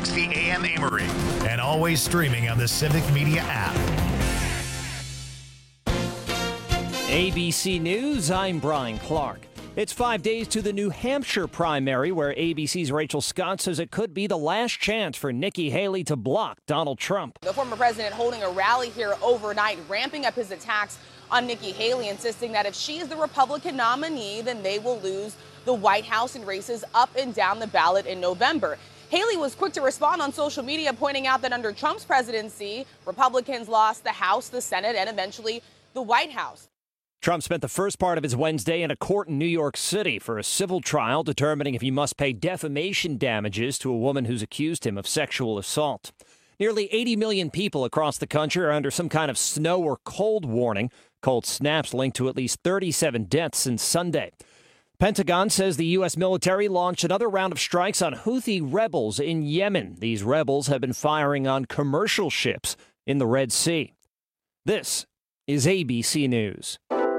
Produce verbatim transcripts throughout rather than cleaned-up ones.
sixty A M Amory. And always streaming on the Civic Media app. A B C News, I'm Brian Clark. It's five days to the New Hampshire primary, where A B C's Rachel Scott says it could be the last chance for Nikki Haley to block Donald Trump. The former president holding a rally here overnight, ramping up his attacks on Nikki Haley, insisting that if she is the Republican nominee, then they will lose the White House in races up and down the ballot in November. Haley was quick to respond on social media, pointing out that under Trump's presidency, Republicans lost the House, the Senate, and eventually the White House. Trump spent the first part of his Wednesday in a court in New York City for a civil trial determining if he must pay defamation damages to a woman who's accused him of sexual assault. Nearly eighty million people across the country are under some kind of snow or cold warning. Cold snaps linked to at least thirty-seven deaths since Sunday. Pentagon says the U S military launched another round of strikes on Houthi rebels in Yemen. These rebels have been firing on commercial ships in the Red Sea. This is A B C News.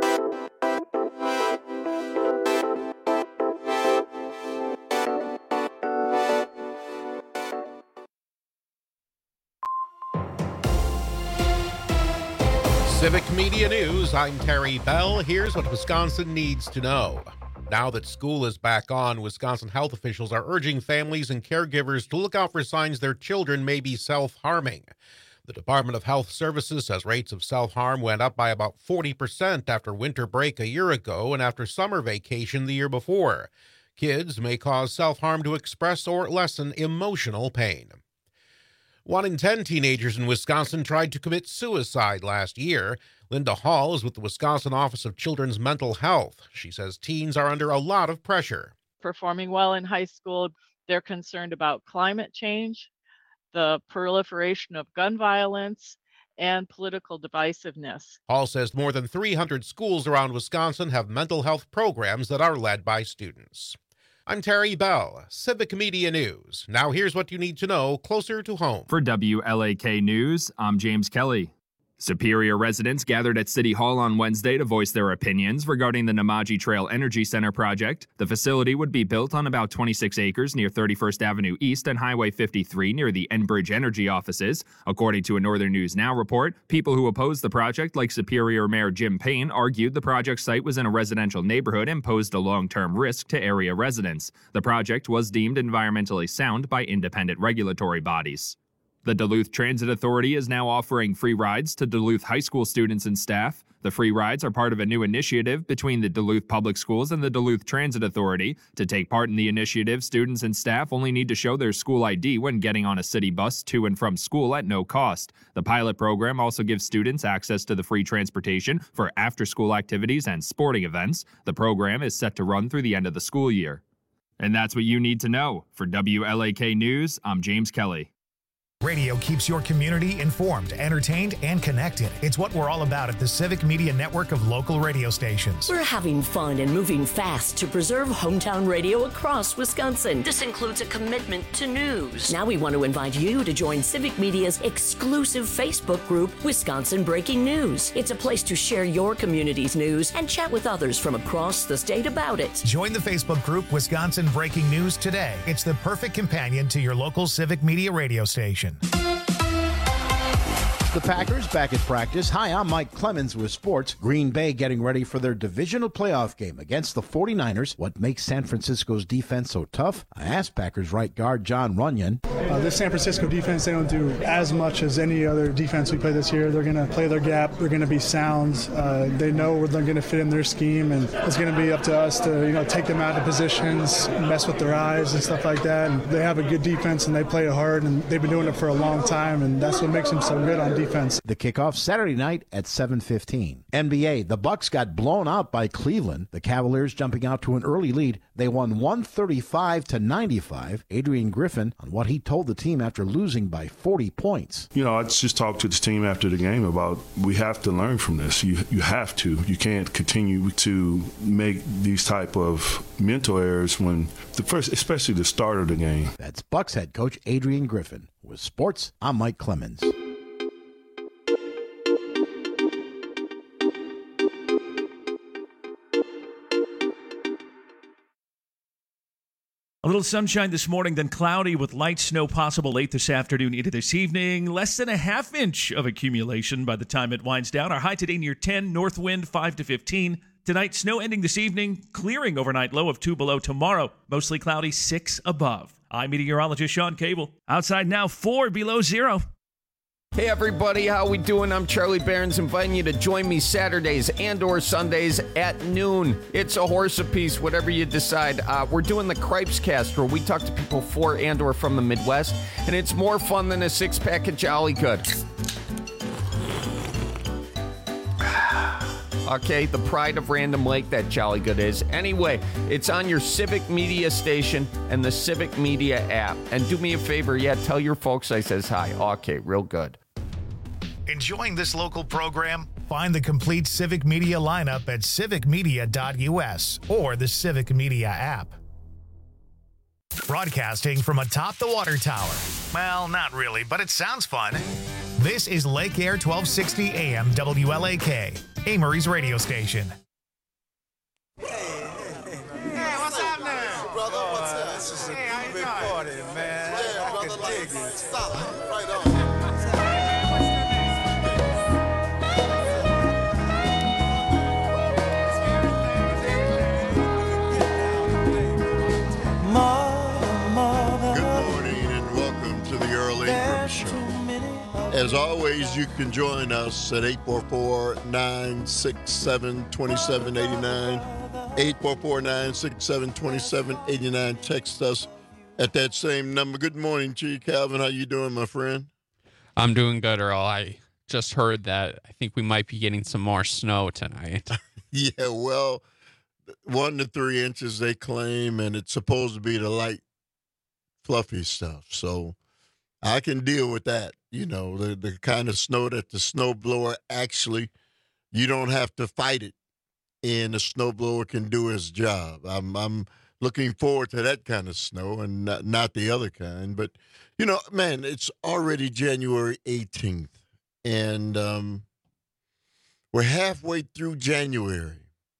Civic Media News, I'm Terry Bell. Here's what Wisconsin needs to know. Now that school is back on, Wisconsin health officials are urging families and caregivers to look out for signs their children may be self-harming. The Department of Health Services says rates of self-harm went up by about forty percent after winter break a year ago and after summer vacation the year before. Kids may cause self-harm to express or lessen emotional pain. One in ten teenagers in Wisconsin tried to commit suicide last year. Linda Hall is with the Wisconsin Office of Children's Mental Health. She says teens are under a lot of pressure. Performing well in high school, they're concerned about climate change, the proliferation of gun violence, and political divisiveness. Hall says more than three hundred schools around Wisconsin have mental health programs that are led by students. I'm Terry Bell, Civic Media News. Now here's what you need to know closer to home. For W L A K News, I'm James Kelly. Superior residents gathered at City Hall on Wednesday to voice their opinions regarding the Namaji Trail Energy Center project. The facility would be built on about twenty-six acres near thirty-first Avenue East and Highway fifty-three near the Enbridge Energy offices. According to a Northern News Now report, people who opposed the project, like Superior Mayor Jim Payne, argued the project site was in a residential neighborhood and posed a long-term risk to area residents. The project was deemed environmentally sound by independent regulatory bodies. The Duluth Transit Authority is now offering free rides to Duluth high school students and staff. The free rides are part of a new initiative between the Duluth Public Schools and the Duluth Transit Authority. To take part in the initiative, students and staff only need to show their school I D when getting on a city bus to and from school at no cost. The pilot program also gives students access to the free transportation for after-school activities and sporting events. The program is set to run through the end of the school year. And that's what you need to know. For W L A K News, I'm James Kelly. Radio keeps your community informed, entertained, and connected. It's what we're all about at the Civic Media Network of local radio stations. We're having fun and moving fast to preserve hometown radio across Wisconsin. This includes a commitment to news. Now we want to invite you to join Civic Media's exclusive Facebook group, Wisconsin Breaking News. It's a place to share your community's news and chat with others from across the state about it. Join the Facebook group Wisconsin Breaking News today. It's the perfect companion to your local Civic Media radio station. The Packers back at practice. Hi, I'm Mike Clemens with sports. Green Bay getting ready for their divisional playoff game against the forty-niners. What makes San Francisco's defense so tough? I asked Packers right guard John Runyon. Uh, this San Francisco defense, they don't do as much as any other defense we play this year. They're going to play their gap. They're going to be sound. Uh, they know where they're going to fit in their scheme, and it's going to be up to us to, you know, take them out of positions, mess with their eyes and stuff like that. And they have a good defense, and they play it hard, and they've been doing it for a long time, and that's what makes them so good on defense. Defense. The kickoff Saturday night at seven fifteen. N B A, the Bucks got blown out by Cleveland. The Cavaliers jumping out to an early lead. They won one thirty-five to ninety-five. Adrian Griffin on what he told the team after losing by forty points. You know, I just talked to the team after the game about we have to learn from this. You you have to. You can't continue to make these type of mental errors when the first, especially the start of the game. That's Bucks head coach Adrian Griffin. With sports, I'm Mike Clemens. A little sunshine this morning, then cloudy with light snow possible late this afternoon into this evening. Less than a half inch of accumulation by the time it winds down. Our high today near ten, north wind five to fifteen. Tonight, snow ending this evening, clearing overnight, low of two below. Tomorrow, mostly cloudy, six above. I'm meteorologist Sean Cable. Outside now, four below zero. Hey everybody, how we doing? I'm Charlie Barons, inviting you to join me Saturdays and or Sundays at noon. It's a horse apiece, whatever you decide. Uh, we're doing the Cripes Cast, where we talk to people for and or from the Midwest, and it's more fun than a six-pack of Jolly Good. Okay, the pride of Random Lake, that Jolly Good is. Anyway, it's on your Civic Media station and the Civic Media app. And do me a favor, yeah, tell your folks I says hi. Okay, real good. Enjoying this local program? Find the complete Civic Media lineup at civic media dot u s or the Civic Media app. Broadcasting from atop the water tower. Well, not really, but it sounds fun. This is Lake Air twelve sixty A M W L A K, Amory's radio station. Hey, what's happening? Brother, what's up? This is a hey, how you big doing? Party, man. Yeah, I brother, like, dig it. Solid. Right on. Good morning and welcome to the Earl Ingram Show. As always, you can join us at eight four four, nine six seven, two seven eight nine, eight four four, nine six seven, two seven eight nine. Text us at that same number. Good morning to you, Calvin. How you doing, my friend? I'm doing good, Earl. I just heard that I think we might be getting some more snow tonight. Yeah, well, one to three inches they claim, and it's supposed to be the light, fluffy stuff. So I can deal with that. You know, the, the kind of snow that the snowblower actually, you don't have to fight it, and the snowblower can do its job. I'm I'm looking forward to that kind of snow and not, not the other kind. But, you know, man, it's already January eighteenth, and um, we're halfway through January.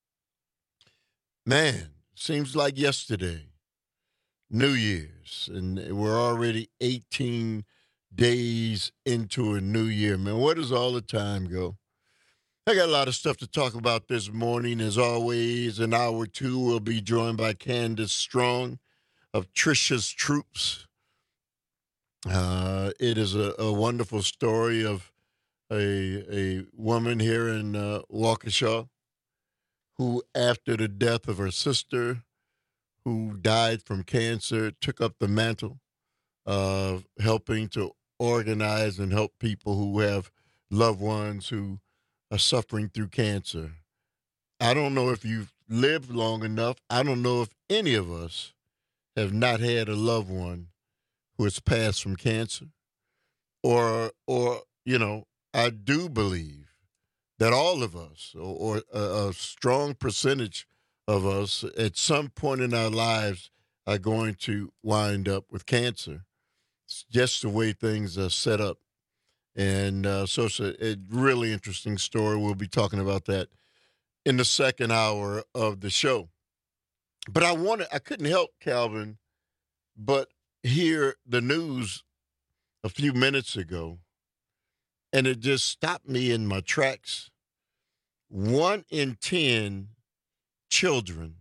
Man, seems like yesterday, New Year's, and we're already eighteen days into a new year. Man, where does all the time go? I got a lot of stuff to talk about this morning. As always, in hour two, we'll be joined by Candace Strong of Trisha's Troops. Uh, it is a, a wonderful story of a, a woman here in uh, Waukesha who, after the death of her sister, who died from cancer, took up the mantle of helping to organize and help people who have loved ones who are suffering through cancer. I don't know if you've lived long enough. I don't know if any of us have not had a loved one who has passed from cancer. Or, or you know, I do believe that all of us, or, or a, a strong percentage of us, at some point in our lives are going to wind up with cancer. It's just the way things are set up. And uh, so it's a, a really interesting story. We'll be talking about that in the second hour of the show. But I wanted, I couldn't help, Calvin, but hear the news a few minutes ago, and it just stopped me in my tracks. One in ten children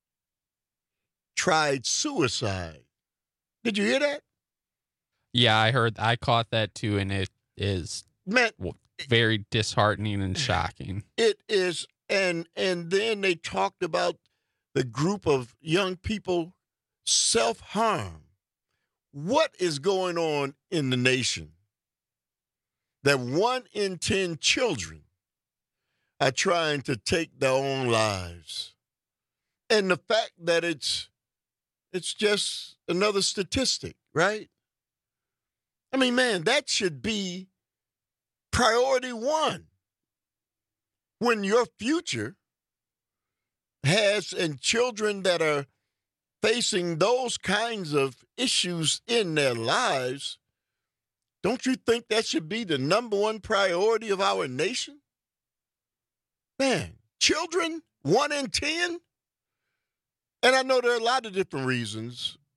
tried suicide. Did you hear that? Yeah, I heard. I caught that too, and it is Man, very disheartening and shocking. It is, and and then they talked about the group of young people self-harm. What is going on in the nation that one in ten children are trying to take their own lives? And the fact that it's it's just another statistic, right? I mean, man, that should be priority one. When your future has, and children that are facing those kinds of issues in their lives, don't you think that should be the number one priority of our nation? Man, children, one in ten? And I know there are a lot of different reasons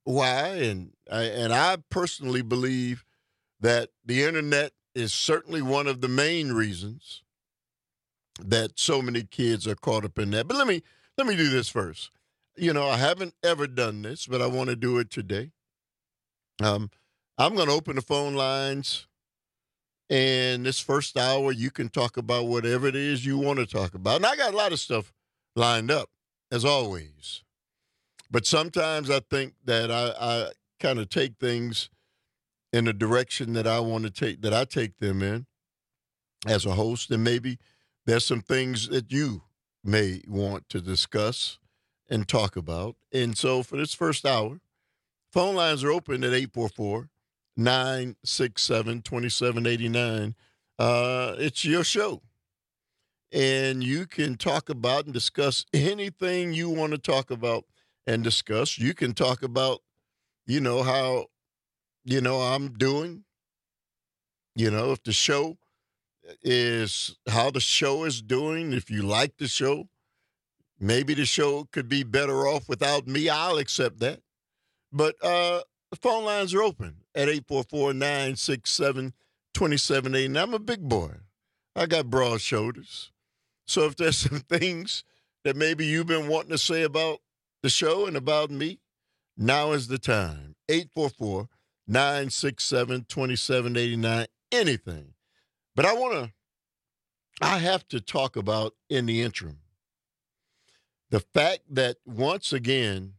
why, and I, and I personally believe that the internet is certainly one of the main reasons that so many kids are caught up in that. But let me let me do this first. You know, I haven't ever done this, but I want to do it today. Um, I'm going to open the phone lines, and this first hour, you can talk about whatever it is you want to talk about. And I got a lot of stuff lined up, as always. But sometimes I think that I, I kind of take things in the direction that I want to take, that I take them in as a host, and maybe there's some things that you may want to discuss and talk about. And so for this first hour, phone lines are open at eight four four, nine six seven, two seven eight nine. Uh, it's your show. And you can talk about and discuss anything you want to talk about and discuss. You can talk about, you know, how, you know, I'm doing. You know, if the show is how the show is doing, if you like the show, maybe the show could be better off without me. I'll accept that. But uh, the phone lines are open at eight four four, nine six seven, two seven eight nine. I'm a big boy. I got broad shoulders. So if there's some things that maybe you've been wanting to say about the show and about me, now is the time. eight four four, nine six seven, two seven eight nine, anything. But I want to, I have to talk about in the interim the fact that once again,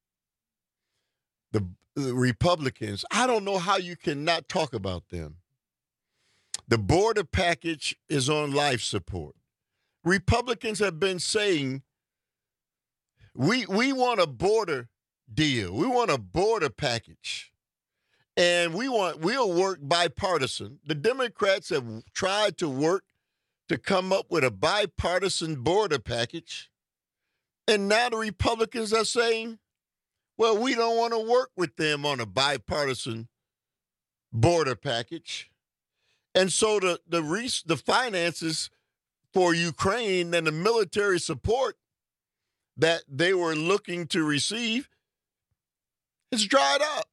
the, the Republicans, I don't know how you cannot talk about them. The border package is on life support. Republicans have been saying, we we want a border deal. We want a border package. And we want, we'll work bipartisan. The Democrats have tried to work to come up with a bipartisan border package. And now the Republicans are saying, well, we don't want to work with them on a bipartisan border package. And so the the, the finances for Ukraine and the military support that they were looking to receive has dried up.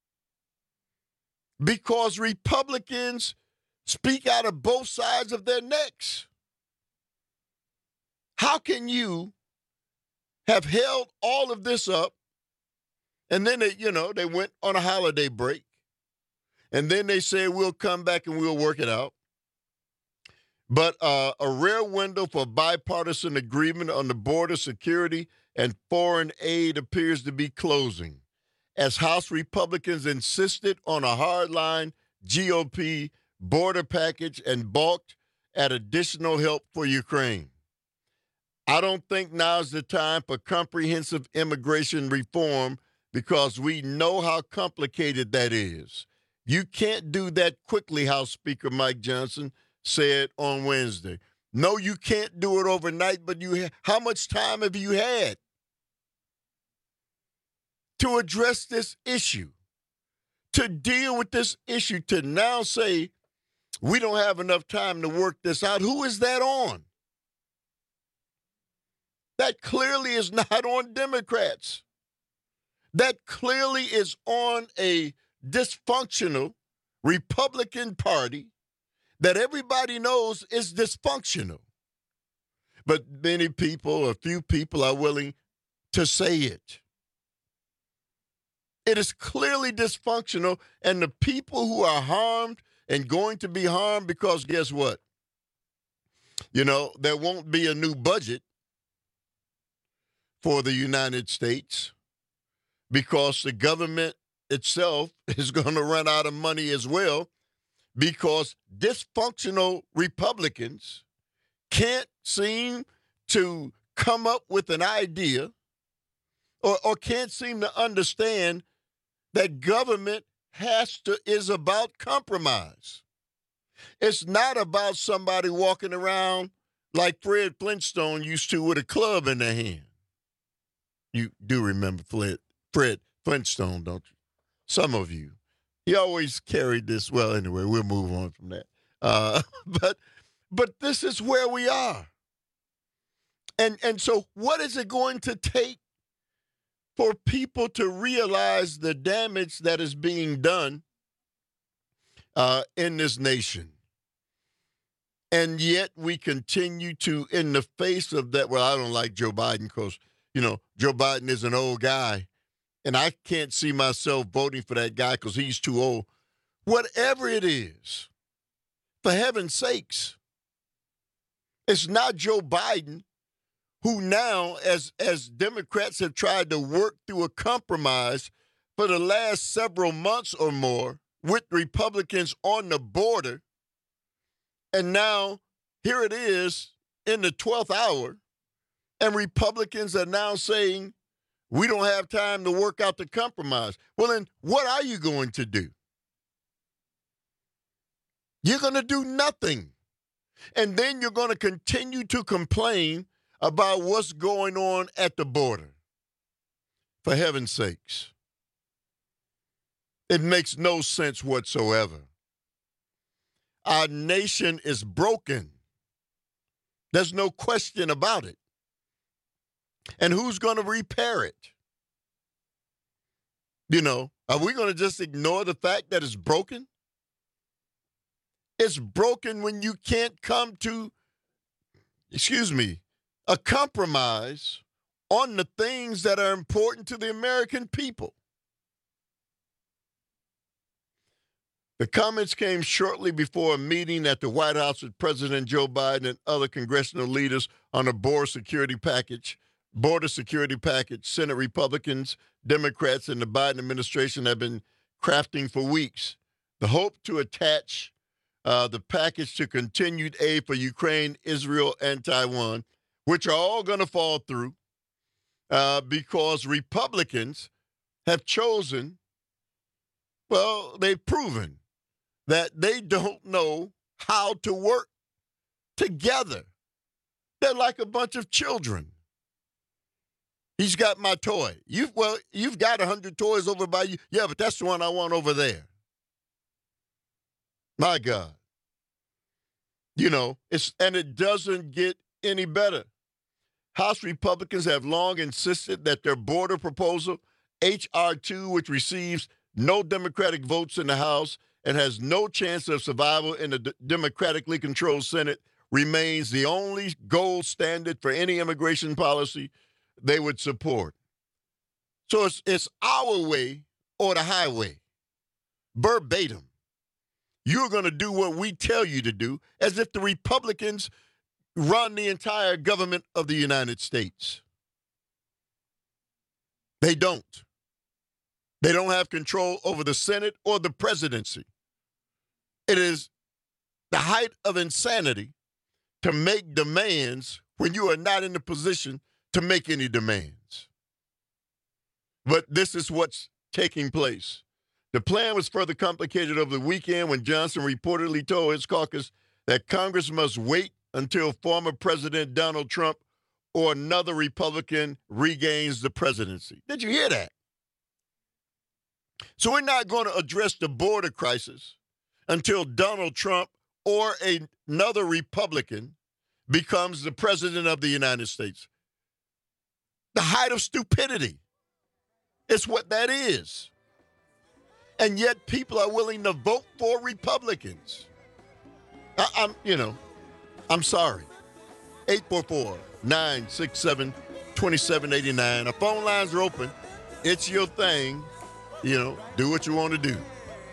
Because Republicans speak out of both sides of their necks. How can you have held all of this up, and then they, you know, they went on a holiday break, and then they say we'll come back and we'll work it out. But uh, a rare window for bipartisan agreement on the border security and foreign aid appears to be closing, as House Republicans insisted on a hardline G O P border package and balked at additional help for Ukraine. I don't think now's the time for comprehensive immigration reform because we know how complicated that is. You can't do that quickly, House Speaker Mike Johnson said on Wednesday. No, you can't do it overnight, but you ha- how much time have you had to address this issue, to deal with this issue, to now say we don't have enough time to work this out? Who is that on? That clearly is not on Democrats. That clearly is on a dysfunctional Republican Party that everybody knows is dysfunctional. But many people, a few people are willing to say it. It is clearly dysfunctional, and the people who are harmed and going to be harmed because guess what? You know, there won't be a new budget for the United States because the government itself is going to run out of money as well because dysfunctional Republicans can't seem to come up with an idea or, or can't seem to understand that government has to is about compromise. It's not about somebody walking around like Fred Flintstone used to with a club in their hand. You do remember Fred, Fred Flintstone, don't you? Some of you. He always carried this. Well, anyway, we'll move on from that. Uh, but but this is where we are. And and so what is it going to take for people to realize the damage that is being done uh, in this nation. And yet we continue to, in the face of that, well, I don't like Joe Biden because, you know, Joe Biden is an old guy, and I can't see myself voting for that guy because he's too old. Whatever it is, for heaven's sakes, it's not Joe Biden who now, as, as Democrats have tried to work through a compromise for the last several months or more with Republicans on the border, and now here it is in the twelfth hour, and Republicans are now saying, we don't have time to work out the compromise. Well, then what are you going to do? You're going to do nothing. And then you're going to continue to complain about what's going on at the border. For heaven's sakes. It makes no sense whatsoever. Our nation is broken. There's no question about it. And who's going to repair it? You know, are we going to just ignore the fact that it's broken? It's broken when you can't come to, excuse me, a compromise on the things that are important to the American people. The comments came shortly before a meeting at the White House with President Joe Biden and other congressional leaders on a border security package. Border security package Senate Republicans, Democrats, and the Biden administration have been crafting for weeks. The hope to attach uh, the package to continued aid for Ukraine, Israel, and Taiwan, which are all going to fall through uh, because Republicans have chosen, well, they've proven that they don't know how to work together. They're like a bunch of children. He's got my toy. You've well, you've got a hundred toys over by you. Yeah, but that's the one I want over there. My God. You know, it's and it doesn't get any better. House Republicans have long insisted that their border proposal, H R two, which receives no Democratic votes in the House and has no chance of survival in the d- democratically controlled Senate, remains the only gold standard for any immigration policy they would support. So it's, it's our way or the highway. Verbatim. You're going to do what we tell you to do, as if the Republicans run the entire government of the United States. They don't. They don't have control over the Senate or the presidency. It is the height of insanity to make demands when you are not in the position to make any demands. But this is what's taking place. The plan was further complicated over the weekend when Johnson reportedly told his caucus that Congress must wait until former President Donald Trump or another Republican regains the presidency. Did you hear that? So we're not going to address the border crisis until Donald Trump or a, another Republican becomes the president of the United States. The height of stupidity. It's what that is. And yet people are willing to vote for Republicans. I, I'm, you know, I'm sorry. eight four four, nine six seven, two seven eight nine. Our phone lines are open. It's your thing. You know, do what you want to do.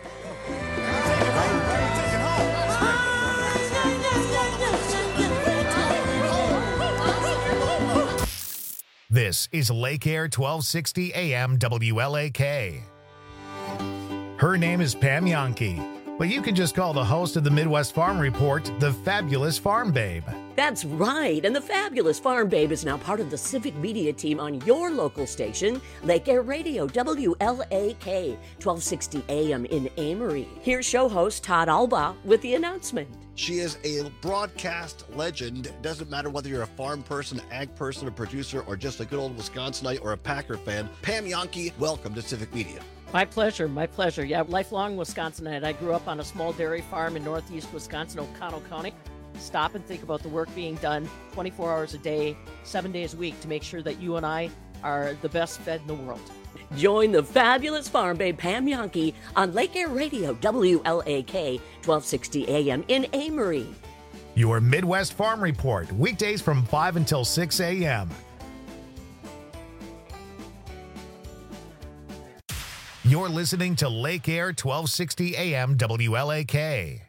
This is Lake Air twelve sixty A M W L A K. Her name is Pam Yankee, but you can just call the host of the Midwest Farm Report the Fabulous Farm Babe. That's right, and the Fabulous Farm Babe is now part of the civic media team on your local station, Lake Air Radio, W L A K, twelve sixty A M in Amory. Here's show host Todd Alba with the announcement. She is a broadcast legend. It doesn't matter whether you're a farm person, ag person, a producer, or just a good old Wisconsinite or a Packer fan. Pam Yankee, welcome to Civic Media. My pleasure, my pleasure. Yeah, lifelong Wisconsinite. I grew up on a small dairy farm in northeast Wisconsin, O'Connell County. Stop and think about the work being done twenty-four hours a day, seven days a week to make sure that you and I are the best fed in the world. Join the fabulous farm babe Pam Yankee on Lake Air Radio, W L A K, twelve sixty A M in Amory. Your Midwest Farm Report, weekdays from five until six a.m. You're listening to Lake Air twelve sixty A M W L A K.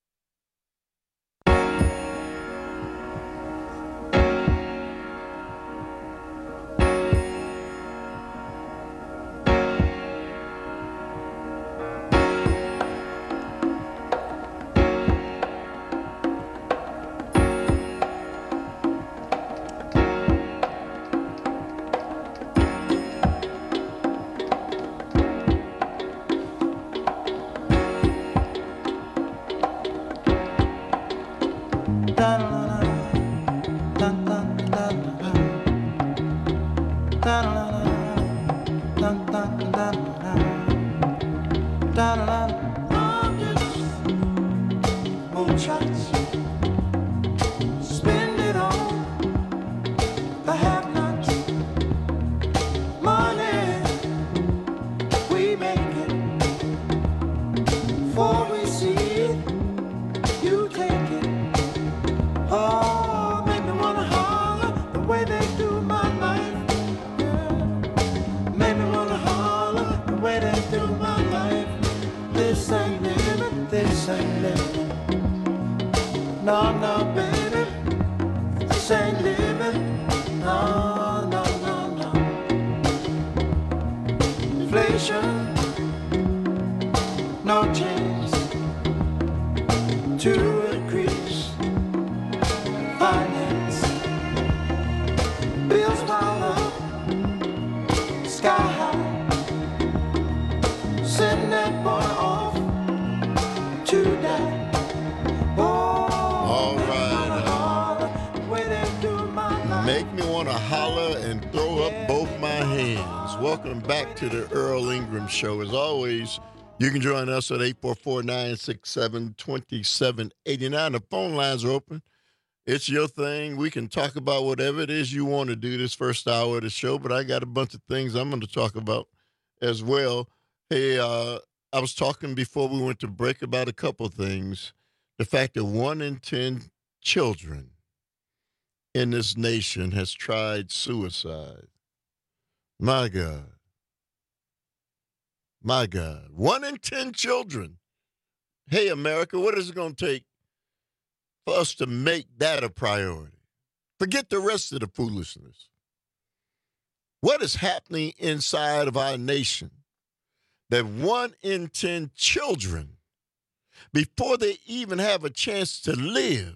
No, no, baby, this ain't living. No, no, no, no. Inflation, no chance to increase finance. Bills pile up, sky high. Send that boy off to die. Make me want to holler and throw up both my hands. Welcome back to the Earl Ingram Show. As always, you can join us at eight four four, nine six seven, two seven eight nine. The phone lines are open. It's your thing. We can talk about whatever it is you want to do this first hour of the show, but I got a bunch of things I'm going to talk about as well. Hey, uh, I was talking before we went to break about a couple things. The fact that one in ten children in this nation has tried suicide. My God. My God. One in ten children. Hey, America, what is it going to take for us to make that a priority? Forget the rest of the foolishness. What is happening inside of our nation that one in ten children, before they even have a chance to live,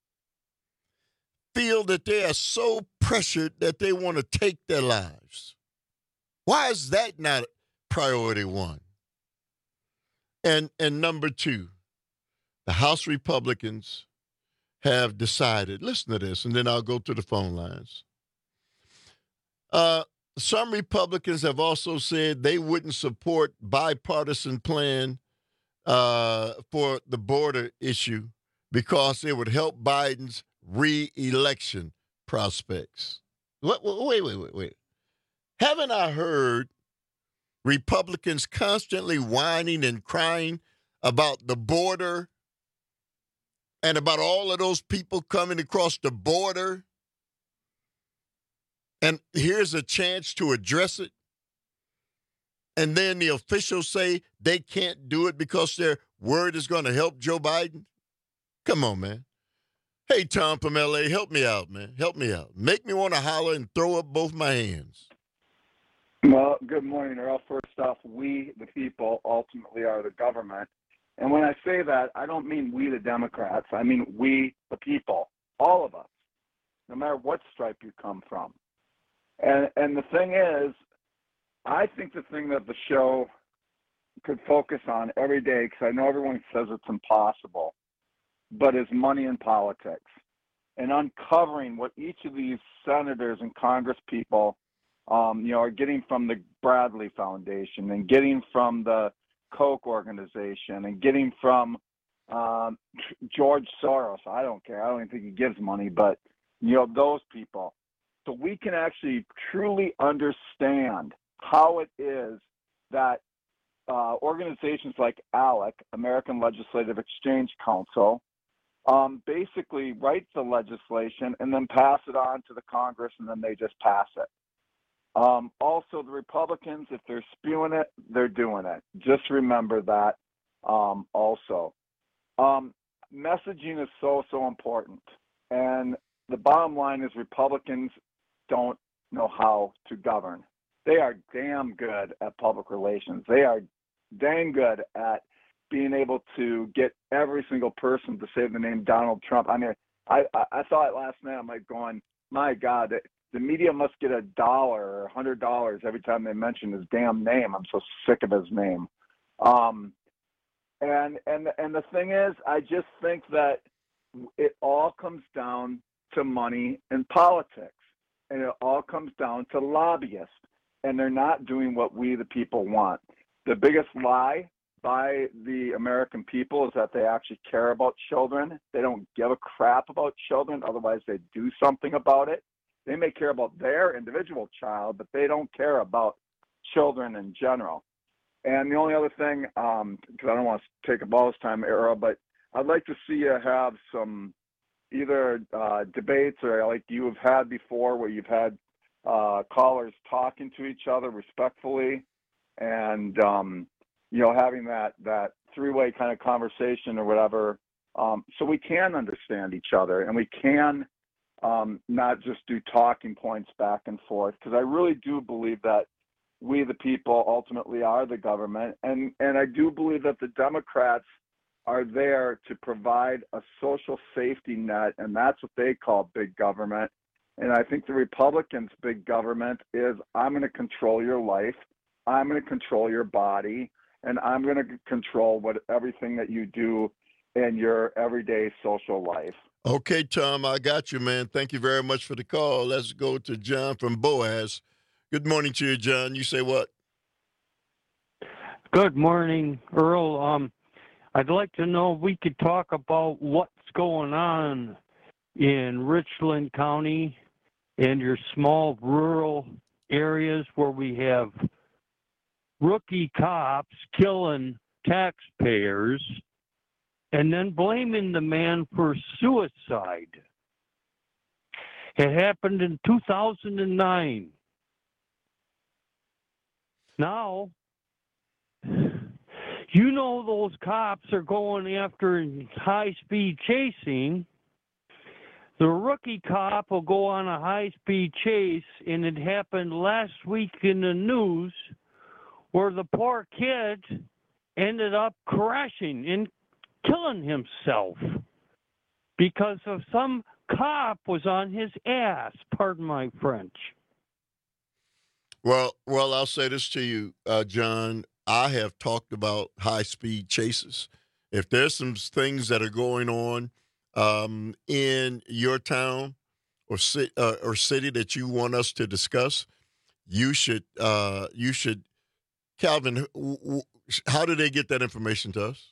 feel that they are so pressured that they want to take their lives? Why is that not priority one? And and number two, the House Republicans have decided, listen to this, and then I'll go to the phone lines. Uh, some Republicans have also said they wouldn't support bipartisan plan uh, for the border issue because it would help Biden's re-election prospects. Wait, wait, wait, wait, wait. Haven't I heard Republicans constantly whining and crying about the border and about all of those people coming across the border? And here's a chance to address it. And then the officials say they can't do it because their word is going to help Joe Biden. Come on, man. Hey, Tom from L A, help me out, man. Help me out. Make me want to holler and throw up both my hands. Well, good morning, Earl. First off, we, the people, ultimately are the government. And when I say that, I don't mean we, the Democrats. I mean we, the people, all of us, no matter what stripe you come from. And and the thing is, I think the thing that the show could focus on every day, because I know everyone says it's impossible, but is money in politics, and uncovering what each of these senators and Congress people, um, you know, are getting from the Bradley Foundation and getting from the Koch organization and getting from um, George Soros. I don't care. I don't even think he gives money, but, you know, those people. so we can actually truly understand how it is that uh, organizations like ALEC, American Legislative Exchange Council, um, basically write the legislation and then pass it on to the Congress, and then they just pass it. Um, also, the Republicans, if they're spewing it, they're doing it. Just remember that um, also. Um, messaging is so, so important. And the bottom line is Republicans don't know how to govern. They are damn good at public relations. They are dang good at being able to get every single person to say the name Donald Trump. I mean, I, I, I thought last night, I'm like going, my God, the media must get a dollar or a hundred dollars every time they mention his damn name. I'm so sick of his name. Um, and and and the thing is, I just think that it all comes down to money and politics, and it all comes down to lobbyists, and they're not doing what we the people want. The biggest lie by the American people is that they actually care about children. They don't give a crap about children, otherwise they'd do something about it. They may care about their individual child, but they don't care about children in general. And the only other thing, um, because I don't want to take up all this time, Era, but I'd like to see you have some either uh, debates or like you have had before where you've had uh, callers talking to each other respectfully and, um, you know, having that, that three-way kind of conversation or whatever, um, so we can understand each other and we can um, not just do talking points back and forth, because I really do believe that we the people ultimately are the government, and, and I do believe that the Democrats are there to provide a social safety net, and that's what they call big government. And I think the Republicans' big government is, I'm going to control your life, I'm going to control your body, and I'm going to control what everything that you do in your everyday social life. Okay, Tom, I got you, man. Thank you very much for the call. Let's go to John from Boaz. Good morning to you, John. You say what? Good morning, Earl. Um, I'd like to know if we could talk about what's going on in Richland County and your small rural areas where we have rookie cops killing taxpayers and then blaming the man for suicide. It happened in two thousand nine. Now, you know those cops are going after high-speed chasing. The rookie cop will go on a high-speed chase, and it happened last week in the news where the poor kid ended up crashing and killing himself because of some cop was on his ass, pardon my French. Well, well, I'll say this to you, uh, John. I have talked about high-speed chases. If there's some things that are going on um, in your town or, ci- uh, or city that you want us to discuss, you should, uh, you should, Calvin, w- w- how do they get that information to us?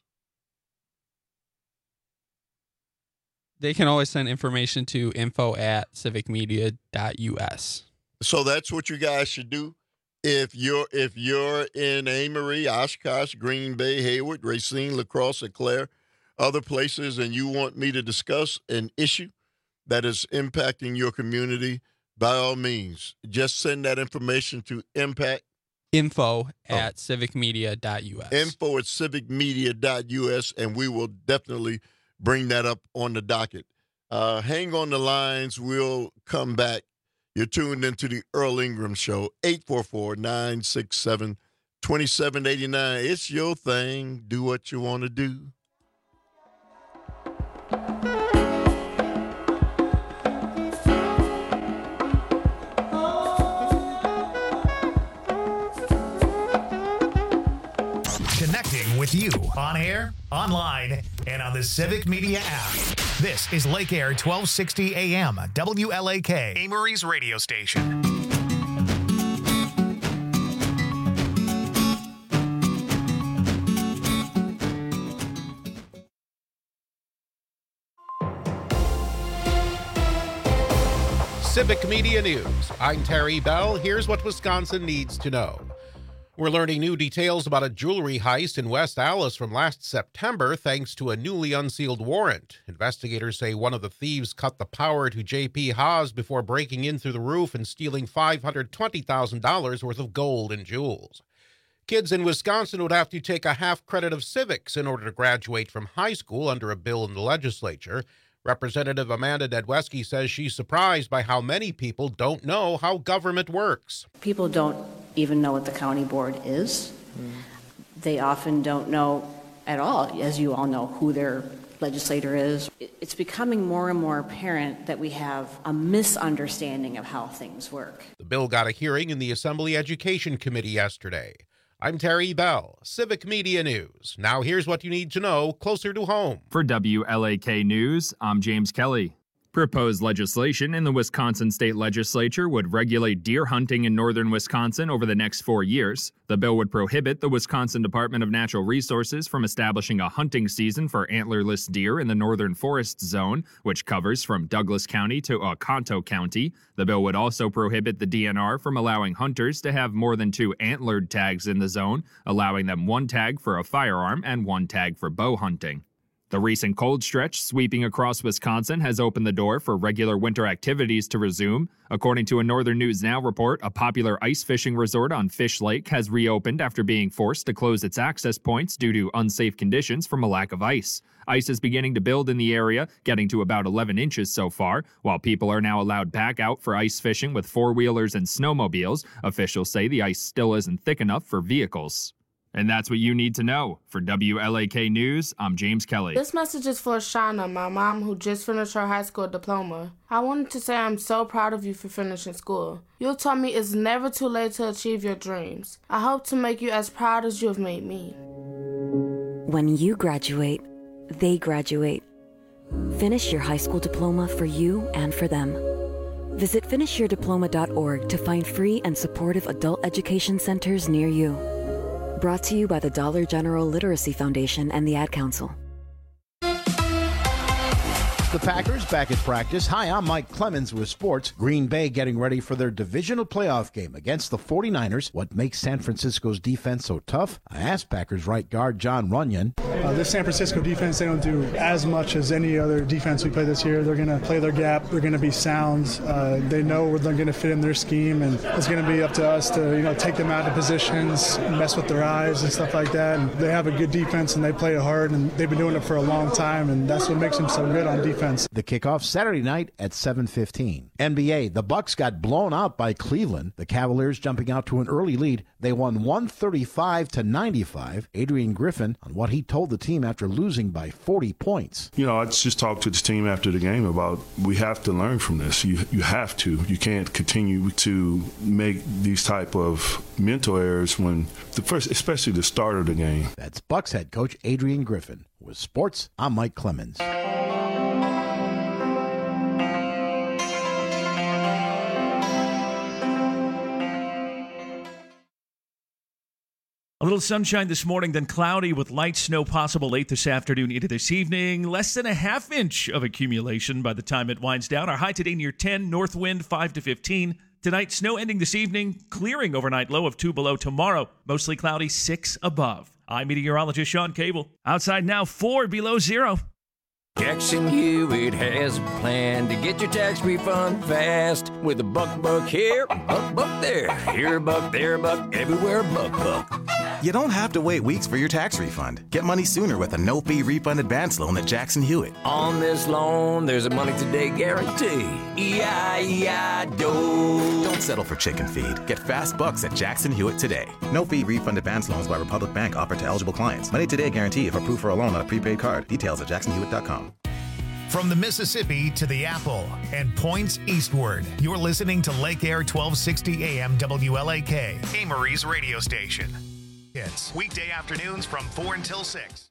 They can always send information to info at civic media dot U S. So that's what you guys should do. If you're if you're in Amory, Oshkosh, Green Bay, Hayward, Racine, La Crosse, Eau Claire, other places, and you want me to discuss an issue that is impacting your community, by all means, just send that information to impact. Info at civic media dot U S. Info at civic media dot U S, and we will definitely bring that up on the docket. Uh, hang on the lines. We'll come back. You're tuned into the Earl Ingram Show, eight four four, nine six seven, two seven eight nine. It's your thing. Do what you want to do. Connecting with you on air, online, and on the Civic Media app. This is Lake Air twelve sixty A M, W L A K, Amory's radio station. Civic Media News. I'm Terry Bell. Here's what Wisconsin needs to know. We're learning new details about a jewelry heist in West Allis from last September thanks to a newly unsealed warrant. Investigators say one of the thieves cut the power to J P Haas before breaking in through the roof and stealing five hundred twenty thousand dollars worth of gold and jewels. Kids in Wisconsin would have to take a half credit of civics in order to graduate from high school under a bill in the legislature. Representative Amanda Nedweski says she's surprised by how many people don't know how government works. People don't even know what the county board is. Mm. They often don't know at all, as you all know, who their legislator is. It's becoming more and more apparent that we have a misunderstanding of how things work. The bill got a hearing in the Assembly Education Committee yesterday. I'm Terry Bell, Civic Media News. Now here's what you need to know closer to home. For W L A K News, I'm James Kelly. Proposed legislation in the Wisconsin State Legislature would regulate deer hunting in northern Wisconsin over the next four years. The bill would prohibit the Wisconsin Department of Natural Resources from establishing a hunting season for antlerless deer in the northern forest zone, which covers from Douglas County to Oconto County. The bill would also prohibit the D N R from allowing hunters to have more than two antlered tags in the zone, allowing them one tag for a firearm and one tag for bow hunting. The recent cold stretch sweeping across Wisconsin has opened the door for regular winter activities to resume. According to a Northern News Now report, a popular ice fishing resort on Fish Lake has reopened after being forced to close its access points due to unsafe conditions from a lack of ice. Ice is beginning to build in the area, getting to about eleven inches so far. While people are now allowed back out for ice fishing with four-wheelers and snowmobiles, officials say the ice still isn't thick enough for vehicles. And that's what you need to know. For W L A K News, I'm James Kelly. This message is for Shauna, my mom, who just finished her high school diploma. I wanted to say I'm so proud of you for finishing school. You taught me it's never too late to achieve your dreams. I hope to make you as proud as you have made me. When you graduate, they graduate. Finish your high school diploma for you and for them. Visit finish your diploma dot org to find free and supportive adult education centers near you. Brought to you by the Dollar General Literacy Foundation and the Ad Council. The Packers back at practice. Hi, I'm Mike Clemens with sports. Green Bay getting ready for their divisional playoff game against the forty-niners. What makes San Francisco's defense so tough? I asked Packers right guard John Runyon. Uh, this San Francisco defense, they don't do as much as any other defense we play this year. They're going to play their gap. They're going to be sound. Uh, they know where they're going to fit in their scheme, and it's going to be up to us to, you know, take them out of positions, mess with their eyes and stuff like that. And they have a good defense, and they play it hard, and they've been doing it for a long time, and that's what makes them so good on defense. The kickoff Saturday night at seven fifteen. N B A, the Bucks got blown out by Cleveland. The Cavaliers jumping out to an early lead. They won one thirty-five to ninety-five. Adrian Griffin on what he told the team after losing by forty points. You know, I just talked to the team after the game about we have to learn from this. You you have to. You can't continue to make these type of mental errors when the first, especially the start of the game. That's Bucks head coach Adrian Griffin. With sports, I'm Mike Clemens. A little sunshine this morning, then cloudy with light snow possible late this afternoon into this evening. Less than a half inch of accumulation by the time it winds down. Our high today near ten, north wind five to fifteen. Tonight, snow ending this evening, clearing overnight low of two below. Tomorrow, mostly cloudy, six above. I'm meteorologist Sean Cable. Outside now, four below zero. Jackson Hewitt has a plan to get your tax refund fast with a buck buck here, buck buck there, here a buck, there a buck, everywhere a buck buck. You don't have to wait weeks for your tax refund. Get money sooner with a no-fee refund advance loan at Jackson Hewitt. On this loan, there's a money today guarantee. E I E I D O. Don't settle for chicken feed. Get fast bucks at Jackson Hewitt today. No-fee refund advance loans by Republic Bank offered to eligible clients. Money today guarantee if approved for a loan on a prepaid card. Details at jackson hewitt dot com. From the Mississippi to the Apple and points eastward, you're listening to Lake Air twelve sixty A M W L A K, Amory's radio station. It's weekday afternoons from four until six.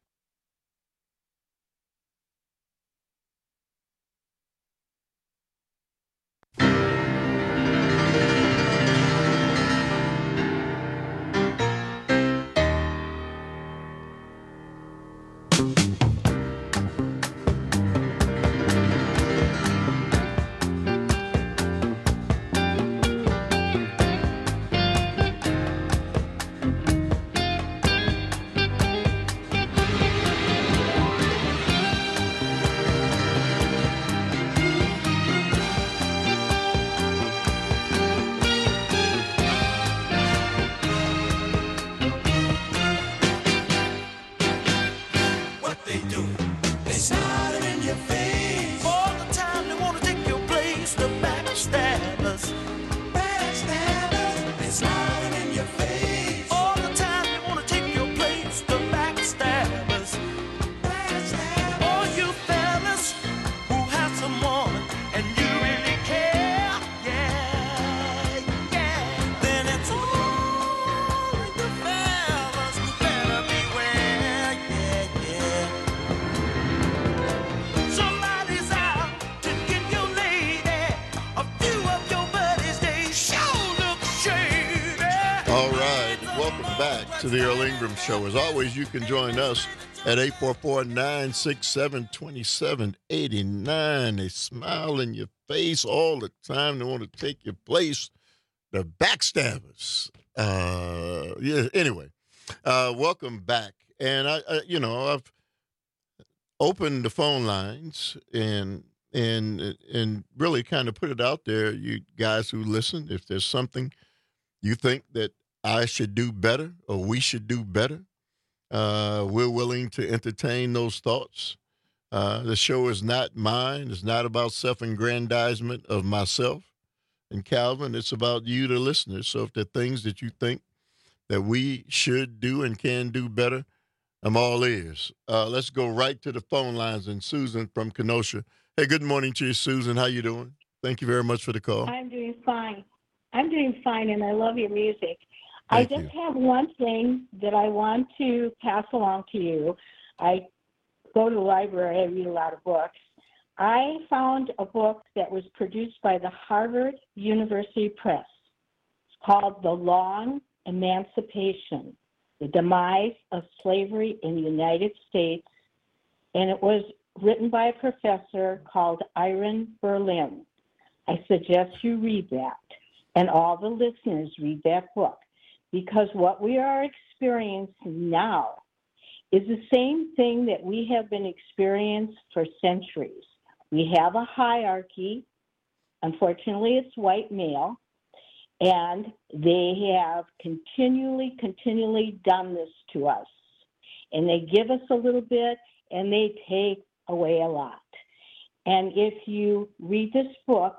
back to the Earl Ingram Show. As always, you can join us at eight four four, nine six seven, two seven eight nine. They smile in your face all the time. They want to take your place. The backstabbers. Uh, yeah. Anyway, uh, welcome back. And I, I, you know, I've opened the phone lines and and and really kind of put it out there. You guys who listen, if there's something you think that I should do better or we should do better, uh, we're willing to entertain those thoughts. Uh, the show is not mine. It's not about self-aggrandizement of myself and Calvin. It's about you, the listeners. So if there are things that you think that we should do and can do better, I'm all ears. Uh, let's go right to the phone lines. And Susan from Kenosha. Hey, good morning to you, Susan. How you doing? Thank you very much for the call. I'm doing fine. I'm doing fine, and I love your music. Thank I just you. have one thing that I want to pass along to you. I go to the library. I read a lot of books. I found a book that was produced by the Harvard University Press. It's called The Long Emancipation, The Demise of Slavery in the United States, and it was written by a professor called Iron Berlin. I suggest you read that, and all the listeners read that book, because what we are experiencing now is the same thing that we have been experiencing for centuries. We have a hierarchy. Unfortunately, it's white male, and they have continually, continually done this to us. And they give us a little bit, and they take away a lot. And if you read this book,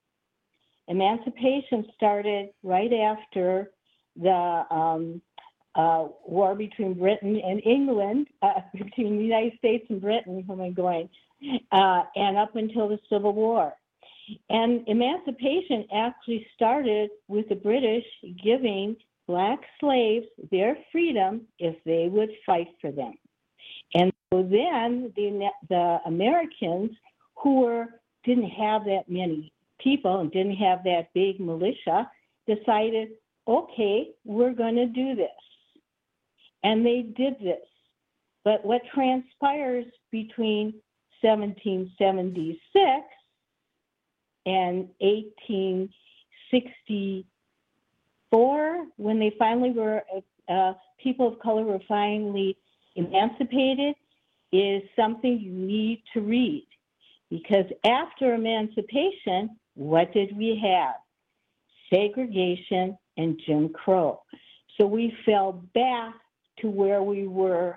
emancipation started right after the um, uh, war between Britain and England, uh, between the United States and Britain, where am I going, uh, and up until the Civil War. And emancipation actually started with the British giving black slaves their freedom if they would fight for them. And so then the, the Americans, who were, didn't have that many people and didn't have that big militia, decided, okay, we're going to do this. And they did this. But what transpires between seventeen seventy-six and eighteen sixty-four, when they finally were, uh, people of color were finally emancipated, is something you need to read. Because after emancipation, what did we have? Segregation and Jim Crow. So we fell back to where we were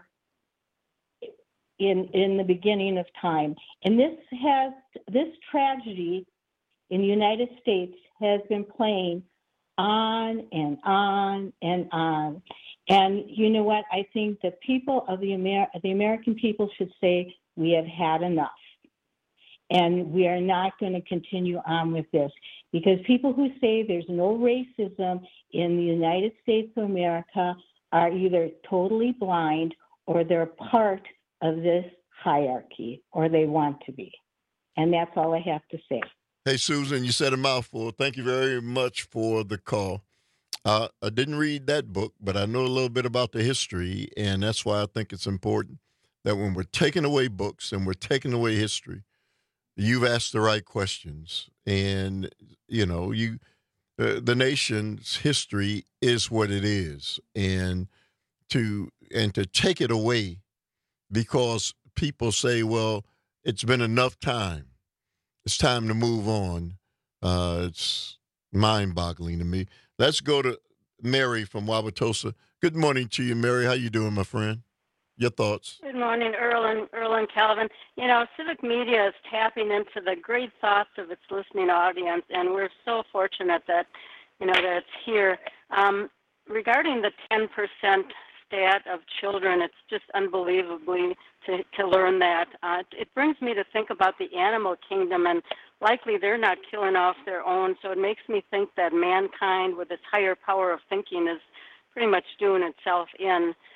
in in the beginning of time. And this has this tragedy in the United States has been playing on and on and on. And you know what? I think the people of the Amer- the American people should say we have had enough. And we are not going to continue on with this, because people who say there's no racism in the United States of America are either totally blind or they're part of this hierarchy, or they want to be. And that's all I have to say. Hey, Susan, you said a mouthful. Thank you very much for the call. Uh, I didn't read that book, but I know a little bit about the history, and that's why I think it's important that when we're taking away books and we're taking away history, you've asked the right questions. And, you know, you uh, the nation's history is what it is. And to and to take it away because people say, well, it's been enough time. It's time to move on. Uh, it's mind-boggling to me. Let's go to Mary from Wauwatosa. Good morning to you, Mary. How you doing, my friend? Your thoughts? Good morning, Earl and, Earl and Calvin. You know, civic media is tapping into the great thoughts of its listening audience, and we're so fortunate that, you know, that it's here. Um, regarding the ten percent stat of children, it's just unbelievably to, to learn that. Uh, it brings me to think about the animal kingdom, and likely they're not killing off their own, so it makes me think that mankind, with its higher power of thinking, is pretty much doing itself in. And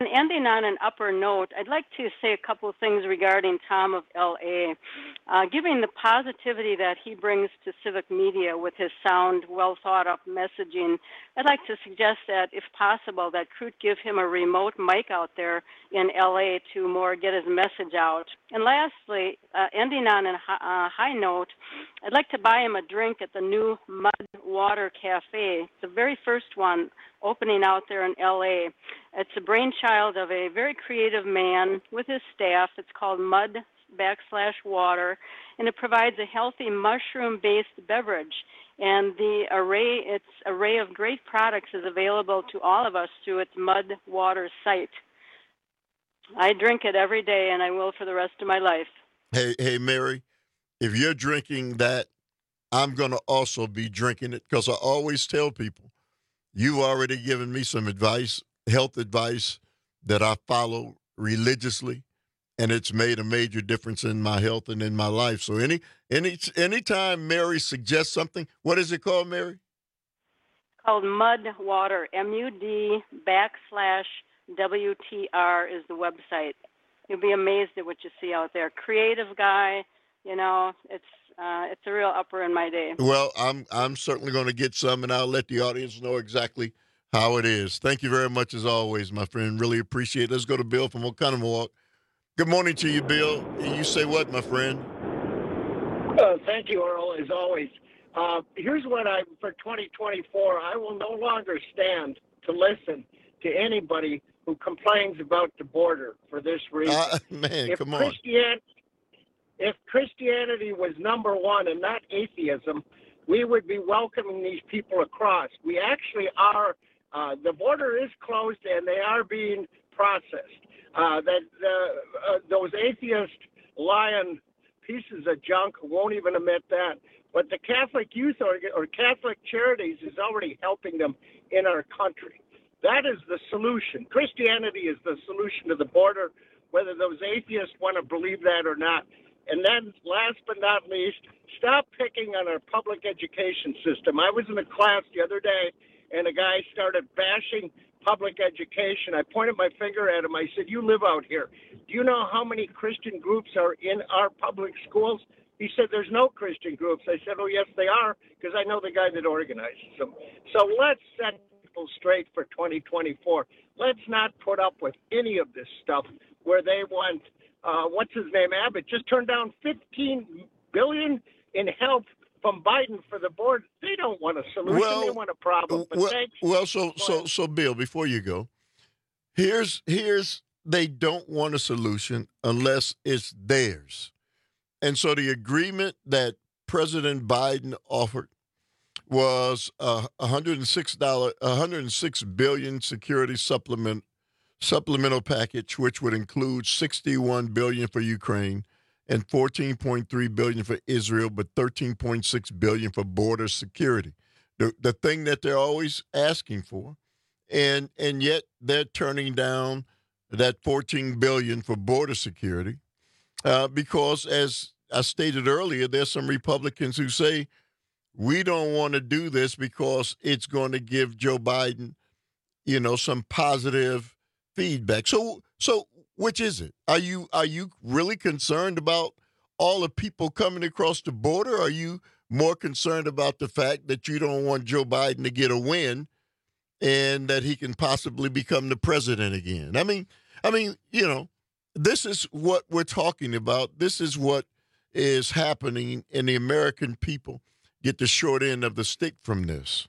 And ending on an upper note, I'd like to say a couple of things regarding Tom of L A. Uh, given the positivity that he brings to civic media with his sound, well-thought-out messaging, I'd like to suggest that, if possible, that Crute give him a remote mic out there in L A to more get his message out. And lastly, uh, ending on a uh, high note, I'd like to buy him a drink at the new Mud Water Cafe, the very first one opening out there in L A. It's a brainchild of a very creative man with his staff. It's called Mud backslash Water, and it provides a healthy mushroom-based beverage. And the array, its array of great products is available to all of us through its Mud Water site. I drink it every day, and I will for the rest of my life. Hey, hey, Mary, if you're drinking that, I'm going to also be drinking it, because I always tell people, you've already given me some advice, health advice that I follow religiously, and it's made a major difference in my health and in my life. So any any anytime Mary suggests something, what is it called, Mary? It's called Mud Water, M U D backslash W T R is the website. You'll be amazed at what you see out there. Creative guy, you know, it's uh, it's a real upper in my day. Well, I'm I'm certainly going to get some, and I'll let the audience know exactly how it is. Thank you very much, as always, my friend. Really appreciate it. Let's go to Bill from Oconomowoc. Good morning to you, Bill. You say what, my friend? Uh, thank you, Earl, as always. Uh, here's what I, for twenty twenty-four, I will no longer stand to listen to anybody who complains about the border for this reason. Uh, man, if come on. Christian, if Christianity was number one and not atheism, we would be welcoming these people across. We actually are. Uh, the border is closed, and they are being processed. Uh, that uh, uh, those atheist lying pieces of junk won't even admit that. But the Catholic Youth or, or Catholic Charities is already helping them in our country. That is the solution. Christianity is the solution to the border, whether those atheists want to believe that or not. And then, last but not least, stop picking on our public education system. I was in a class the other day, and a guy started bashing public education. I pointed my finger at him. I said, you live out here. Do you know how many Christian groups are in our public schools? He said, there's no Christian groups. I said, oh, yes, they are, because I know the guy that organizes them. So let's set people straight for twenty twenty-four. Let's not put up with any of this stuff where they want, uh, what's his name, Abbott, just turned down fifteen billion dollars in help from Biden for the board. They don't want a solution. Well, they want a problem. But well, thanks. well, so so so Bill, before you go, here's here's they don't want a solution unless it's theirs. And so the agreement that President Biden offered was a one hundred six dollars, one hundred six billion dollars security supplement supplemental package, which would include sixty-one billion dollars for Ukraine and fourteen point three billion dollars for Israel, but thirteen point six billion dollars for border security. The the thing that they're always asking for, and and yet they're turning down that fourteen billion dollars for border security uh, because, as I stated earlier, there's some Republicans who say we don't want to do this because it's going to give Joe Biden, you know, some positive feedback. So so. Which is it? Are you are you really concerned about all the people coming across the border? Or are you more concerned about the fact that you don't want Joe Biden to get a win and that he can possibly become the president again? I mean, I mean, you know, this is what we're talking about. This is what is happening, and the American people get the short end of the stick from this.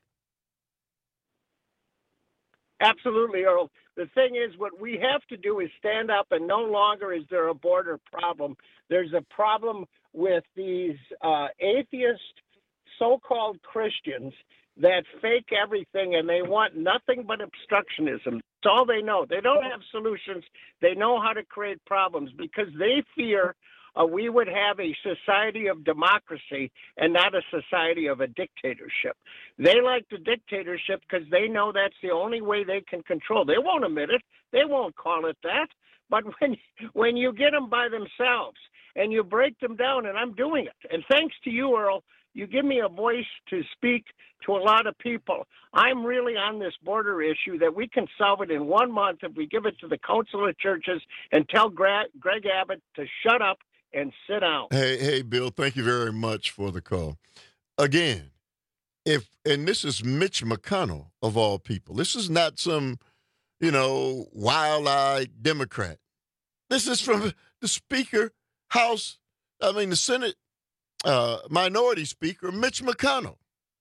Absolutely, Earl. The thing is, what we have to do is stand up, and no longer is there a border problem. There's a problem with these uh, atheist so-called Christians that fake everything, and they want nothing but obstructionism. That's all they know. They don't have solutions. They know how to create problems because they fear uh, we would have a society of democracy and not a society of a dictatorship. They like the dictatorship because they know that's the only way they can control. They won't admit it. They won't call it that. But when when you get them by themselves and you break them down, and I'm doing it, and thanks to you, Earl, you give me a voice to speak to a lot of people. I'm really on this border issue that we can solve it in one month if we give it to the Council of Churches and tell Greg, Greg Abbott to shut up and sit down. Hey, hey, Bill, thank you very much for the call. Again, if and this is Mitch McConnell, of all people. This is not some, you know, wild-eyed Democrat. This is from the Speaker, House, I mean, the Senate uh, Minority Speaker, Mitch McConnell,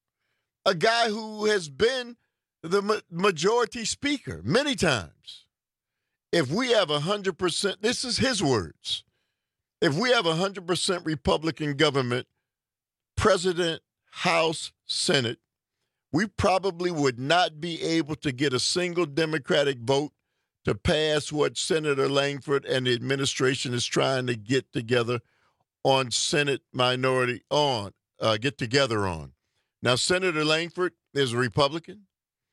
a guy who has been the ma- majority speaker many times. If we have one hundred percent, this is his words, if we have a one hundred percent Republican government, President, House, Senate, we probably would not be able to get a single Democratic vote to pass what Senator Langford and the administration is trying to get together on Senate minority on, uh, get together on. Now, Senator Langford is a Republican,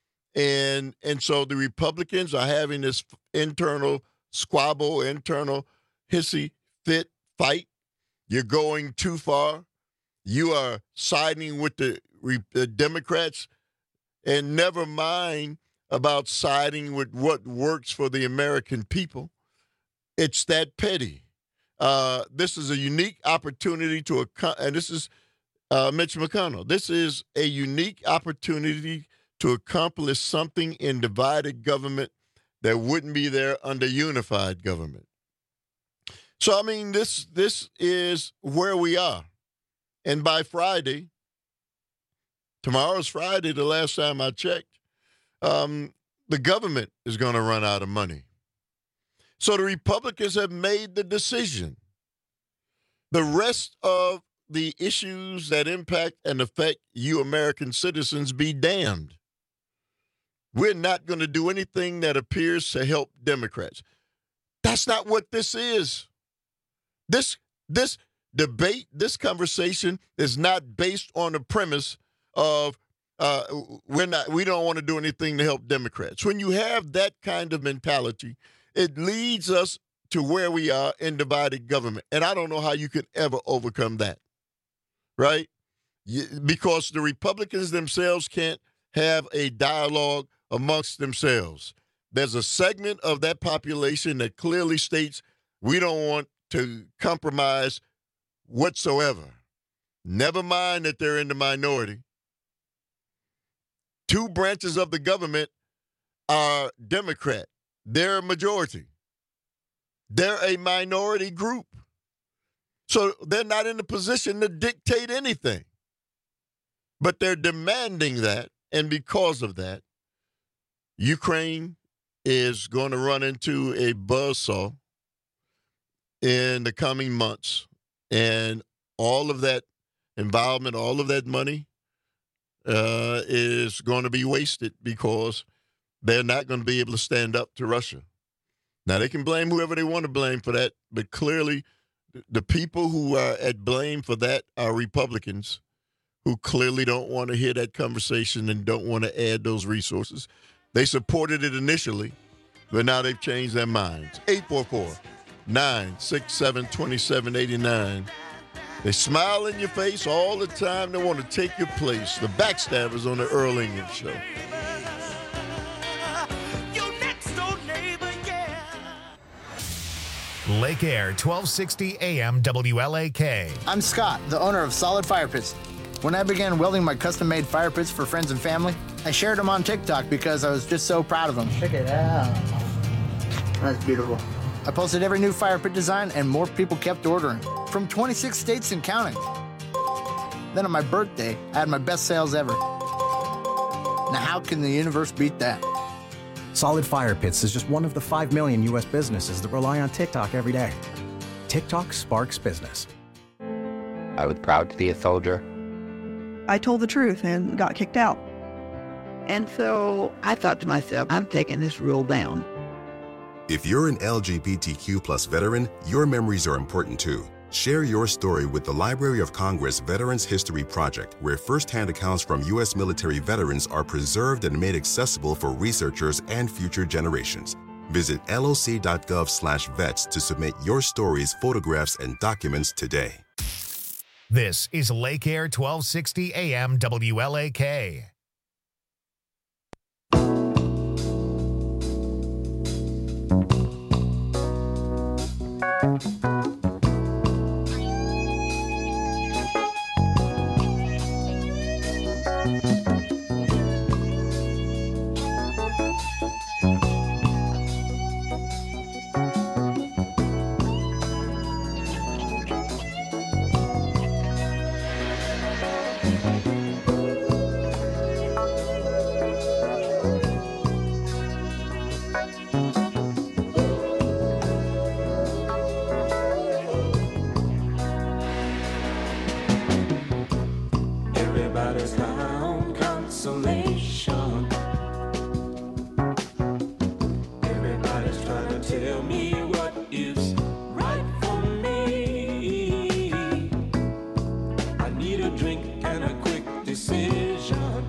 and and so the Republicans are having this internal squabble, internal hissy fit fight. You're going too far. You are siding with the, the Democrats, and never mind about siding with what works for the American people. It's that petty. Uh, this is a unique opportunity to, and this is uh, Mitch McConnell, this is a unique opportunity to accomplish something in divided government that wouldn't be there under unified government. So, I mean, this this is where we are. And by Friday, tomorrow's Friday, the last time I checked, um, the government is going to run out of money. So the Republicans have made the decision. The rest of the issues that impact and affect you American citizens be damned. We're not going to do anything that appears to help Democrats. That's not what this is. This, this debate, this conversation is not based on the premise of uh, we're not, we don't want to do anything to help Democrats. When you have that kind of mentality, it leads us to where we are in divided government. And I don't know how you could ever overcome that, right? You, because the Republicans themselves can't have a dialogue amongst themselves. There's a segment of that population that clearly states we don't want to compromise whatsoever. Never mind that they're in the minority. Two branches of the government are Democrat. They're a majority. They're a minority group. So they're not in a position to dictate anything. But they're demanding that, and because of that, Ukraine is going to run into a buzzsaw in the coming months. And all of that involvement, all of that money uh, is going to be wasted because they're not going to be able to stand up to Russia. Now, they can blame whoever they want to blame for that, but clearly the people who are at blame for that are Republicans who clearly don't want to hear that conversation and don't want to add those resources. They supported it initially, but now they've changed their minds. eight four four, nine six seven, two seven eight nine. They smile in your face all the time. They want to take your place. The Backstabbers on the Earl England Show. Lake Air, twelve sixty A M W L A K. I'm Scott, the owner of Solid Fire Pits. When I began welding my custom-made fire pits for friends and family, I shared them on TikTok because I was just so proud of them. Check it out. That's beautiful. I posted every new fire pit design, and more people kept ordering, from twenty-six states and counting. Then on my birthday, I had my best sales ever. Now how can the universe beat that? Solid Fire Pits is just one of the five million U S businesses that rely on TikTok every day. TikTok sparks business. I was proud to be a soldier. I told the truth and got kicked out. And so I thought to myself, I'm taking this rule down. If you're an L G B T Q plus veteran, your memories are important too. Share your story with the Library of Congress Veterans History Project, where firsthand accounts from U S military veterans are preserved and made accessible for researchers and future generations. Visit L O C dot gov slash vets to submit your stories, photographs, and documents today. This is Lake Air twelve sixty A M W L A K. Everybody's found consolation. Everybody's trying to tell me what is right for me. I need a drink and a quick decision.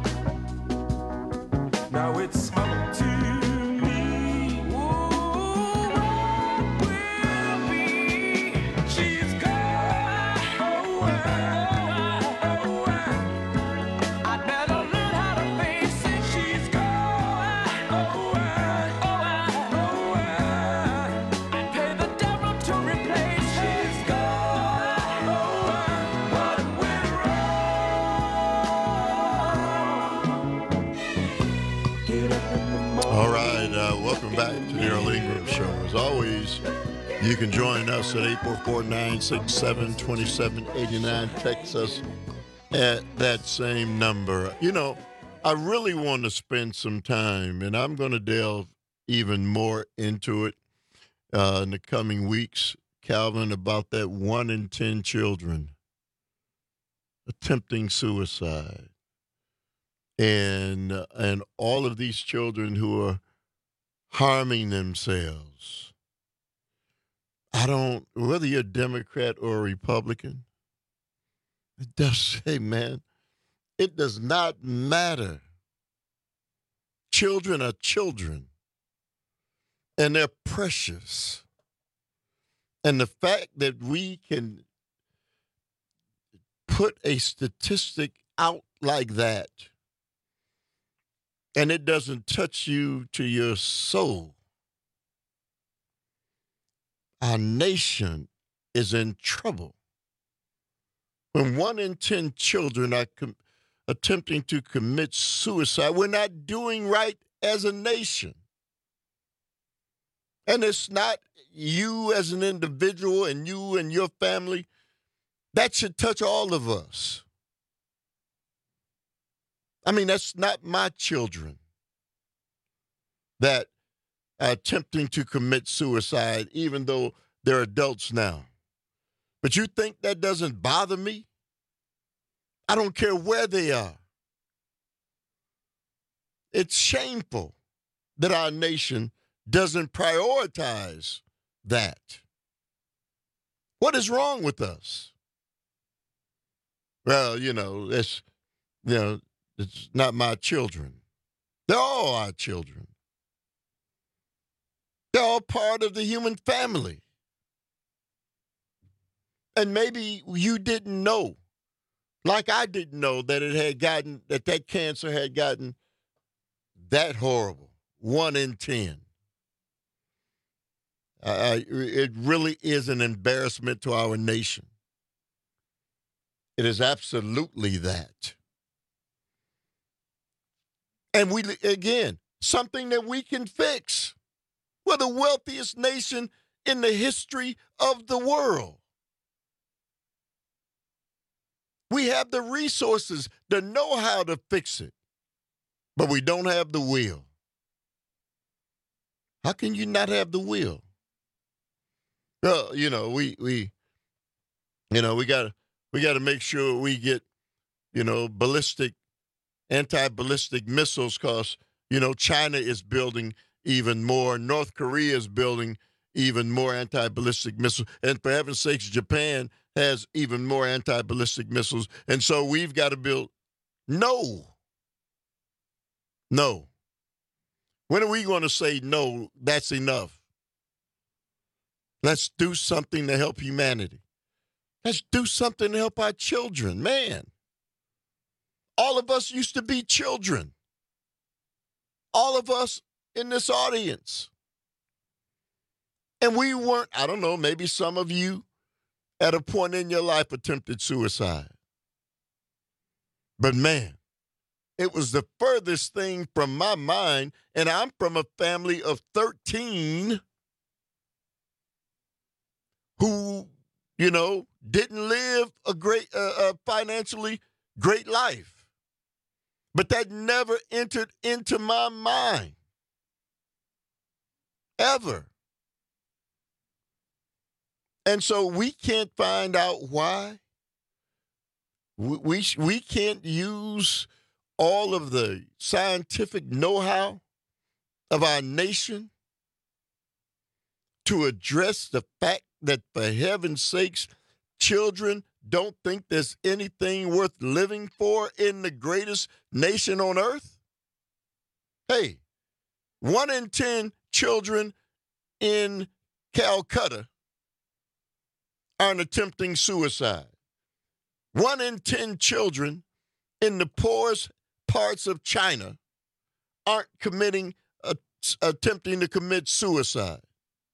Now it's up to me. Ooh, what will be? She's gone. Oh, oh, oh, oh. I better learn how to face it. She's gone. Oh, oh, oh, oh. I pay the devil to replace her. She's gone. Oh, what went wrong? Get up in the morning. All right, uh, welcome back to the Earl Ingram Show. As always, you can join us at eight four four, nine six seven, two seven eight nine. Text us at that same number. You know, I really want to spend some time, and I'm going to delve even more into it uh, in the coming weeks, Calvin, about that one in ten children attempting suicide. And, uh, and all of these children who are harming themselves. I don't, whether you're a Democrat or a Republican, it does say, man, it does not matter. Children are children, and they're precious. And the fact that we can put a statistic out like that, and it doesn't touch you to your soul, our nation is in trouble. When one in ten children are com- attempting to commit suicide, we're not doing right as a nation. And it's not you as an individual and you and your family. That should touch all of us. I mean, that's not my children that are attempting to commit suicide, even though they're adults now. But you think that doesn't bother me? I don't care where they are. It's shameful that our nation doesn't prioritize that. What is wrong with us? Well, you know, it's, you know, it's not my children. They're all our children. They're all part of the human family. And maybe you didn't know, like I didn't know, that it had gotten, that that cancer had gotten that horrible, one in ten. Uh, it really is an embarrassment to our nation. It is absolutely that. And we, again, something that we can fix. We're the wealthiest nation in the history of the world. We have the resources to know how to fix it, but we don't have the will. How can you not have the will? Well, you know, we we you know, we got we got to make sure we get, you know, ballistic anti-ballistic missiles, because, you know, China is building even more. North Korea is building even more anti-ballistic missiles. And for heaven's sakes, Japan has even more anti-ballistic missiles. And so we've got to build. No. No. When are we going to say, no, that's enough? Let's do something to help humanity. Let's do something to help our children. Man, all of us used to be children. All of us in this audience. And we weren't, I don't know, maybe some of you at a point in your life attempted suicide. But man, it was the furthest thing from my mind, and I'm from a family of thirteen who, you know, didn't live a great, uh, uh, financially great life. But that never entered into my mind. Ever. And so we can't find out why. We, we, we can't use all of the scientific know-how of our nation to address the fact that, for heaven's sakes, children don't think there's anything worth living for in the greatest nation on earth? Hey, one in ten children in Calcutta aren't attempting suicide. One in ten children in the poorest parts of China aren't committing, uh, attempting to commit suicide.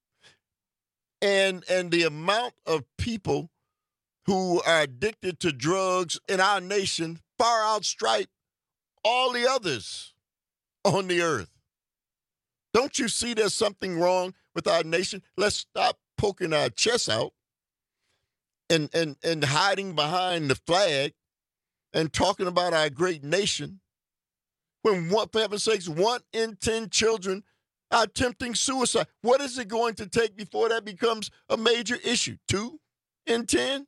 And, and the amount of people who are addicted to drugs in our nation far outstrip all the others on the earth. Don't you see there's something wrong with our nation? Let's stop poking our chests out and, and, and hiding behind the flag and talking about our great nation when, one, for heaven's sakes, one in ten children are attempting suicide. What is it going to take before that becomes a major issue? Two in ten?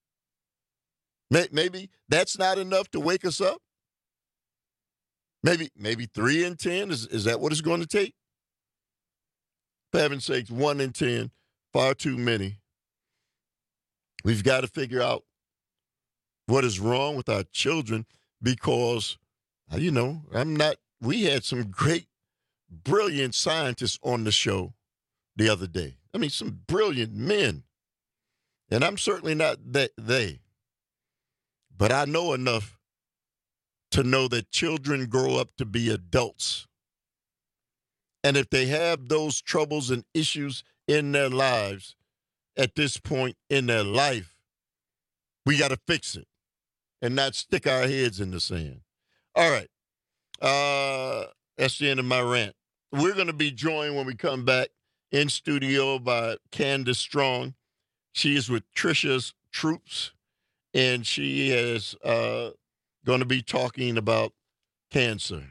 Maybe that's not enough to wake us up? Maybe maybe three in ten? Is, is that what it's going to take? For heaven's sakes, one in ten, far too many. We've got to figure out what is wrong with our children because, you know, I'm not, we had some great, brilliant scientists on the show the other day. I mean, some brilliant men. And I'm certainly not that they. But I know enough to know that children grow up to be adults. And if they have those troubles and issues in their lives at this point in their life, we got to fix it and not stick our heads in the sand. All right. Uh, that's the end of my rant. We're going to be joined when we come back in studio by Candace Strong. She is with Trisha's Troops, and she is uh, going to be talking about cancer.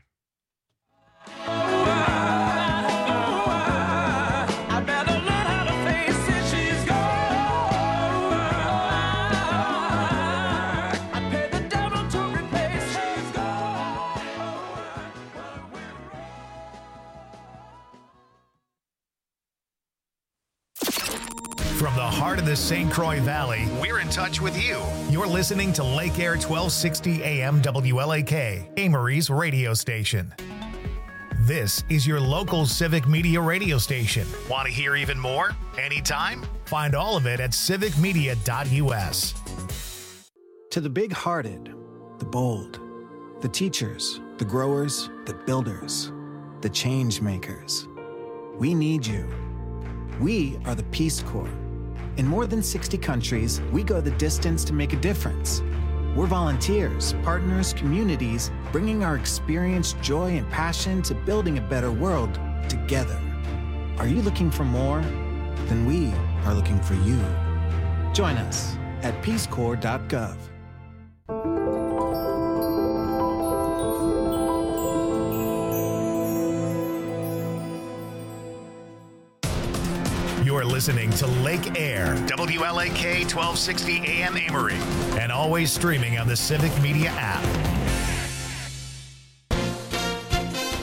From the heart of the Saint Croix Valley, we're in touch with you. You're listening to Lake Air twelve sixty A M W L A K, Amory's radio station. This is your local civic media radio station. Want to hear even more? Anytime? Find all of it at civic media dot U S. To the big-hearted, the bold, the teachers, the growers, the builders, the change makers, we need you. We are the Peace Corps. In more than sixty countries, we go the distance to make a difference. We're volunteers, partners, communities, bringing our experience, joy, and passion to building a better world together. Are you looking for more? Then we are looking for you. Join us at peace corps dot gov. You're listening to Lake Air, W L A K twelve sixty A M Amory, and always streaming on the Civic Media app.